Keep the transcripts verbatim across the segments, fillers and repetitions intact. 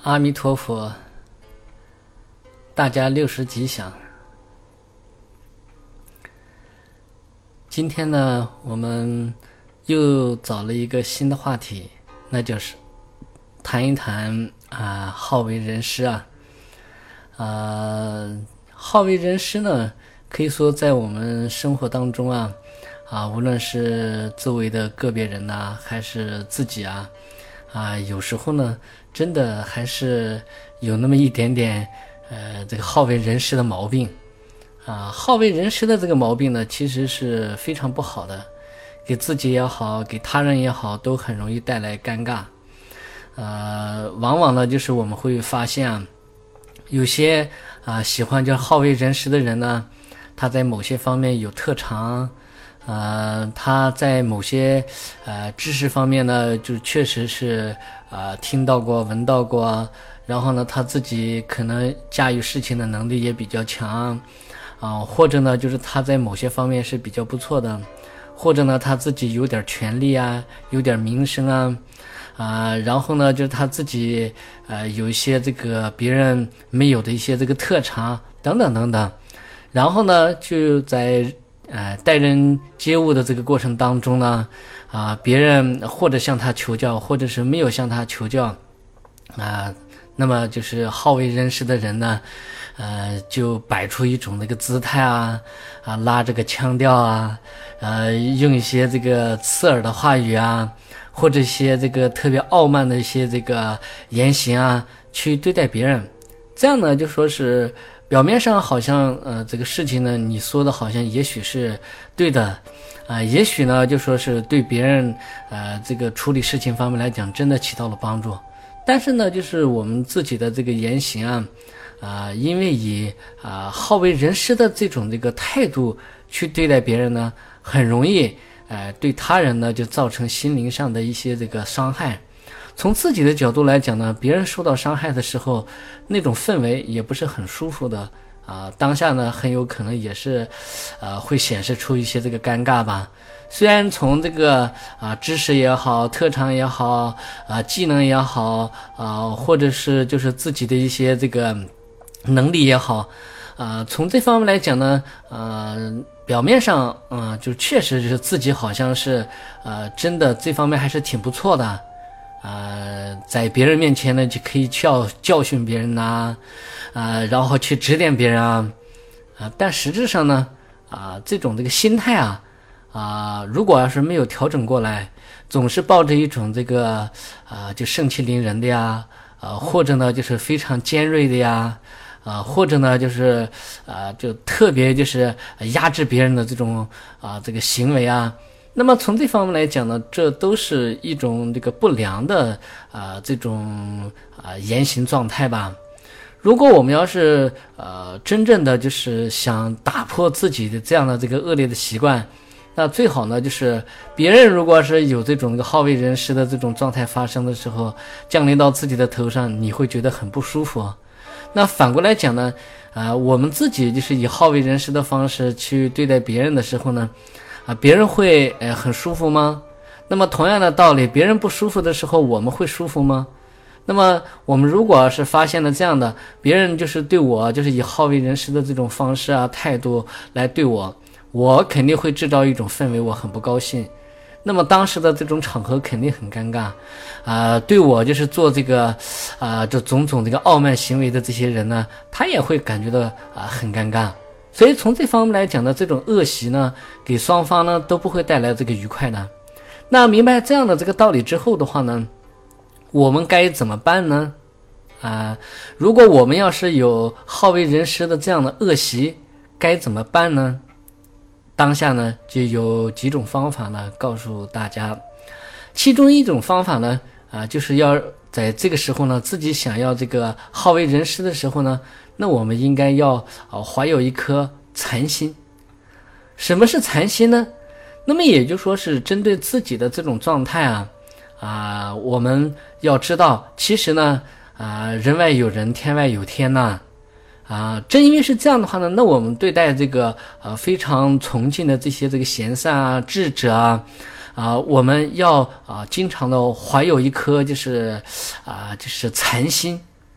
阿弥陀佛，大家六十吉祥。今天呢，我们又找了一个新的话题，那就是谈一谈啊，好为人师啊。啊，好为人师呢，可以说在我们生活当中啊，啊，无论是周围的个别人呐、啊，还是自己啊，啊，有时候呢，真的还是有那么一点点，呃，这个好为人师的毛病。啊，好为人师的这个毛病呢，其实是非常不好的，给自己也好，给他人也好，都很容易带来尴尬。呃，往往呢，就是我们会发现啊，有些啊喜欢叫好为人师的人呢，他在某些方面有特长，呃，他在某些呃知识方面呢，就确实是啊、呃、听到过、闻到过，然后呢，他自己可能驾驭事情的能力也比较强。啊，或者呢，就是他在某些方面是比较不错的，或者呢，他自己有点权利啊，有点名声啊，啊，然后呢，就是他自己呃有一些这个别人没有的一些这个特长等等等等，然后呢，就在呃待人接物的这个过程当中呢，啊，别人或者向他求教，或者是没有向他求教，啊，那么就是好为人师的人呢。呃，就摆出一种那个姿态啊，啊，拉这个腔调啊，呃，用一些这个刺耳的话语啊，或者一些这个特别傲慢的一些这个言行啊，去对待别人。这样呢，就说是表面上好像呃这个事情呢，你说的好像也许是对的，啊、呃，也许呢就说是对别人呃这个处理事情方面来讲，真的起到了帮助。但是呢，就是我们自己的这个言行啊。啊、呃，因为以啊、呃、好为人师的这种这个态度去对待别人呢，很容易呃对他人呢就造成心灵上的一些这个伤害。从自己的角度来讲呢，别人受到伤害的时候，那种氛围也不是很舒服的啊、呃。当下呢，很有可能也是，呃，会显示出一些这个尴尬吧。虽然从这个啊、呃、知识也好，特长也好，啊、呃、技能也好，啊、呃、或者是就是自己的一些这个。能力也好，呃，从这方面来讲呢，呃，表面上，嗯、呃，就确实是自己好像是，呃，真的这方面还是挺不错的，呃，在别人面前呢就可以教教训别人呐、啊，呃，然后去指点别人啊，啊、呃，但实质上呢，啊、呃，这种这个心态啊，啊、呃，如果要是没有调整过来，总是抱着一种这个，啊、呃，就盛气凌人的呀，啊、呃，或者呢就是非常尖锐的呀。啊，或者呢，就是啊，就特别就是压制别人的这种啊这个行为啊，那么从这方面来讲呢，这都是一种这个不良的啊这种啊言行状态吧。如果我们要是呃真正的就是想打破自己的这样的这个恶劣的习惯，那最好呢就是别人如果是有这种这个好为人师的这种状态发生的时候，降临到自己的头上，你会觉得很不舒服。那反过来讲呢，啊、呃，我们自己就是以好为人师的方式去对待别人的时候呢，啊、呃，别人会呃很舒服吗？那么同样的道理，别人不舒服的时候，我们会舒服吗？那么我们如果是发现了这样的，别人就是对我就是以好为人师的这种方式啊态度来对我，我肯定会制造一种氛围，我很不高兴。那么当时的这种场合肯定很尴尬，啊、呃，对我就是做这个，啊、呃，这种种这个傲慢行为的这些人呢，他也会感觉到啊、呃、很尴尬。所以从这方面来讲呢，这种恶习呢，给双方呢都不会带来这个愉快的。那明白这样的这个道理之后的话呢，我们该怎么办呢？啊、呃，如果我们要是有好为人师的这样的恶习，该怎么办呢？当下呢就有几种方法呢告诉大家，其中一种方法呢啊、呃、就是要在这个时候呢自己想要这个好为人师的时候呢，那我们应该要啊、呃、怀有一颗禅心。什么是禅心呢？那么也就说是针对自己的这种状态啊啊、呃、我们要知道，其实呢啊、呃、人外有人，天外有天呐。啊，正因为是这样的话呢，那我们对待这个呃非常崇敬的这些这个贤善啊、智者啊，啊，我们要啊经常的怀有一颗就是啊就是禅心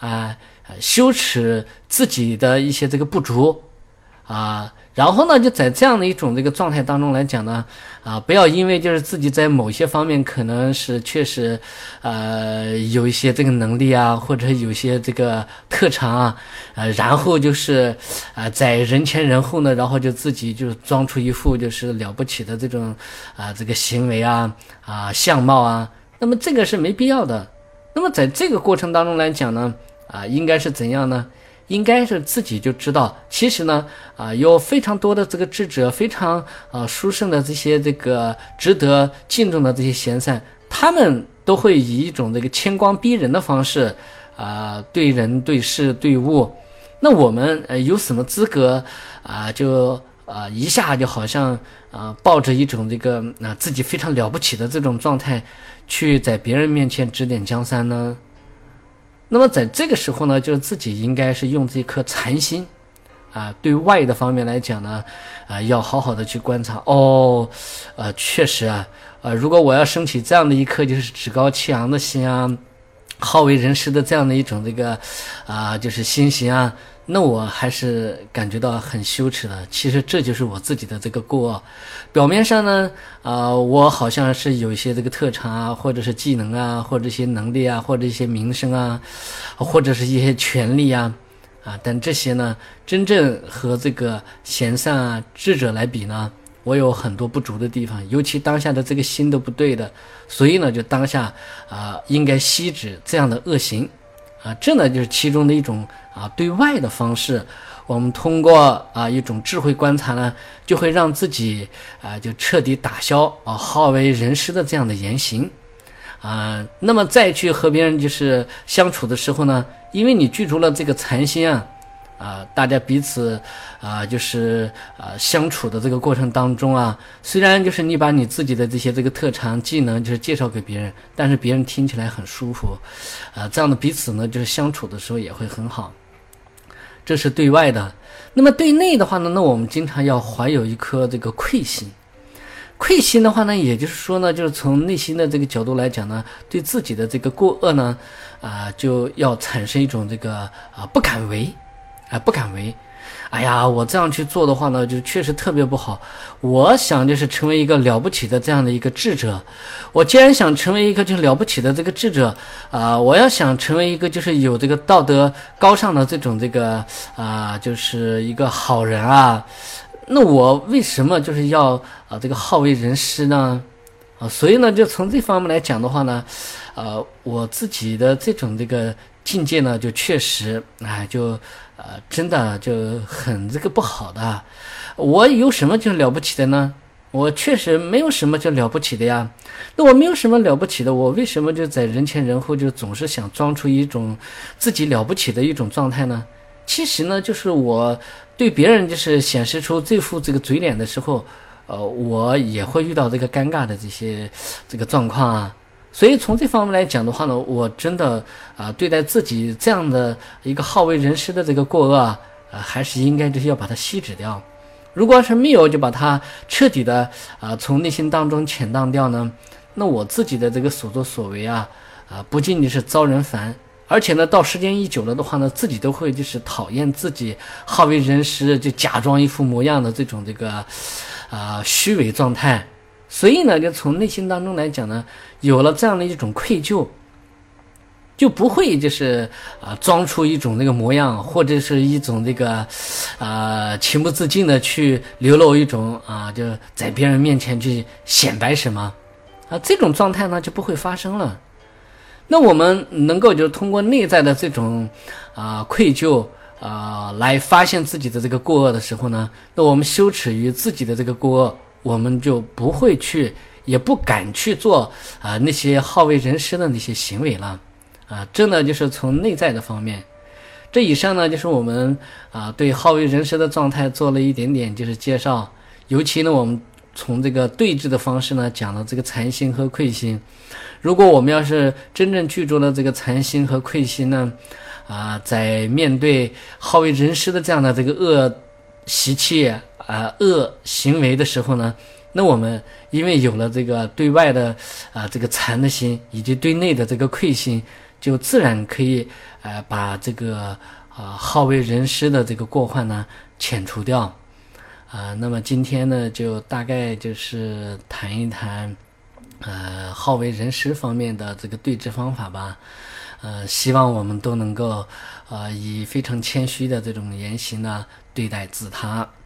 啊、呃，羞耻自己的一些这个不足啊。然后呢，就在这样的一种这个状态当中来讲呢，啊，不要因为就是自己在某些方面可能是确实，呃，有一些这个能力啊，或者有一些这个特长啊，呃，然后就是啊、呃，在人前人后呢，然后就自己就装出一副就是了不起的这种啊、呃、这个行为啊啊、呃、相貌啊，那么这个是没必要的。那么在这个过程当中来讲呢，啊，应该是怎样呢？应该是自己就知道，其实呢，啊，有非常多的这个智者，非常啊殊胜的这些这个值得敬重的这些贤善，他们都会以一种这个谦光逼人的方式啊，对人对事对物。那我们呃有什么资格啊？就啊一下就好像啊抱着一种这个啊自己非常了不起的这种状态，去在别人面前指点江山呢？那么在这个时候呢，就是自己应该是用这颗禅心啊，对外的方面来讲呢，啊，要好好的去观察。哦，呃，确实啊，呃，如果我要升起这样的一颗就是趾高气扬的心啊，好为人师的这样的一种这个啊，就是心行啊，那我还是感觉到很羞耻的。其实这就是我自己的这个过恶。表面上呢，啊、呃，我好像是有一些这个特长啊，或者是技能啊，或者一些能力啊，或者一些名声啊，或者是一些权利啊，啊，但这些呢，真正和这个贤善啊、智者来比呢，我有很多不足的地方，尤其当下的这个心都不对的，所以呢，就当下啊、呃，应该息止这样的恶行。啊，这呢就是其中的一种啊对外的方式，我们通过啊一种智慧观察呢，就会让自己啊就彻底打消啊好为人师的这样的言行啊。那么再去和别人就是相处的时候呢，因为你具足了这个禅心啊。啊，大家彼此啊，就是啊相处的这个过程当中啊，虽然就是你把你自己的这些这个特长技能就是介绍给别人，但是别人听起来很舒服，啊，这样的彼此呢，就是相处的时候也会很好。这是对外的。那么对内的话呢，那我们经常要怀有一颗这个愧心。愧心的话呢，也就是说呢，就是从内心的这个角度来讲呢，对自己的这个过恶呢，啊，就要产生一种这个啊不敢为。哎，不敢为，哎呀，我这样去做的话呢，就确实特别不好。我想就是成为一个了不起的这样的一个智者，我既然想成为一个就是了不起的这个智者啊、呃，我要想成为一个就是有这个道德高尚的这种这个啊、呃，就是一个好人啊，那我为什么就是要啊、呃、这个好为人师呢？啊，所以呢，就从这方面来讲的话呢，呃，我自己的这种这个境界呢，就确实哎，就呃，真的就很这个不好的。我有什么就了不起的呢？我确实没有什么就了不起的呀。那我没有什么了不起的，我为什么就在人前人后就总是想装出一种自己了不起的一种状态呢？其实呢，就是我对别人就是显示出这副这个嘴脸的时候，呃，我也会遇到这个尴尬的这些这个状况啊。所以从这方面来讲的话呢，我真的啊、呃，对待自己这样的一个好为人师的这个过恶啊，呃，还是应该就是要把它息止掉。如果是没有，就把它彻底的啊、呃、从内心当中遣荡掉呢，那我自己的这个所作所为啊，啊、呃，不仅仅是遭人烦，而且呢，到时间一久了的话呢，自己都会就是讨厌自己好为人师，就假装一副模样的这种这个啊、呃、虚伪状态。所以呢，就从内心当中来讲呢，有了这样的一种愧疚，就不会就是啊、呃、装出一种那个模样，或者是一种这个啊、呃、情不自禁的去流露一种啊、呃、就在别人面前去显摆什么啊，这种状态呢就不会发生了。那我们能够就是通过内在的这种啊、呃、愧疚啊、呃、来发现自己的这个过恶的时候呢，那我们羞耻于自己的这个过恶，我们就不会去，也不敢去做啊、呃、那些好为人师的那些行为了啊。这呢就是从内在的方面。这以上呢就是我们啊对好为人师的状态做了一点点就是介绍。尤其呢我们从这个对峙的方式呢讲了这个禅心和愧心。如果我们要是真正具足了这个禅心和愧心呢，啊，在面对好为人师的这样的这个恶习气啊、呃、恶行为的时候呢，那我们因为有了这个对外的啊、呃、这个禅的心，以及对内的这个愧心， 就自然可以呃把这个啊、呃、好为人师的这个过患呢遣除掉啊、呃。那么今天呢就大概就是谈一谈呃好为人师方面的这个对治方法吧。呃，希望我们都能够呃以非常谦虚的这种言行呢对待自他。